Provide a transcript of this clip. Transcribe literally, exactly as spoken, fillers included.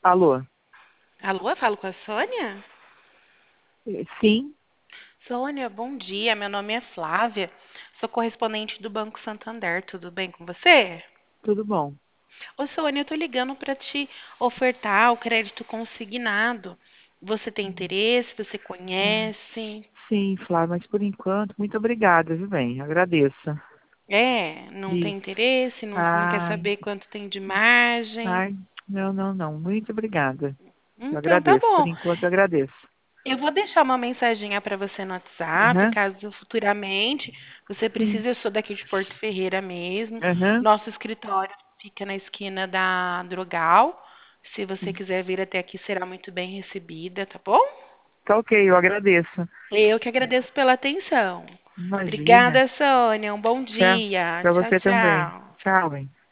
Alô? Alô, eu falo com a Sônia? Eh, Sim, Sônia, bom dia. Meu nome é Flávia. Sou correspondente do Banco Santander. Tudo bem com você? tudo bom. Ô, Sônia, eu tô ligando para te ofertar o crédito consignado. Você tem interesse? Você Hum, conhece? Sim, Flávia, mas por enquanto, muito obrigada, viu bem? Agradeço. É, não tem Isso. interesse? Não, não quer Ai, saber quanto tem de margem? ai, não, não, não. Muito obrigada. Eu Então tá agradeço. Por bom. enquanto, eu agradeço. Eu vou deixar uma mensaginha para você no WhatsApp, Aham, caso futuramente você sim. precise. Eu sou daqui de Porto Ferreira mesmo. Aham, Nosso escritório fica na esquina da Drogal. Se você sim. quiser vir até aqui, será muito bem recebida, tá bom? Tá ok, eu agradeço. Eu que agradeço pela atenção. Imagina. Obrigada, Sônia. Um bom Tchau. dia. Pra Tchau, você também. tchau. Tchau, hein?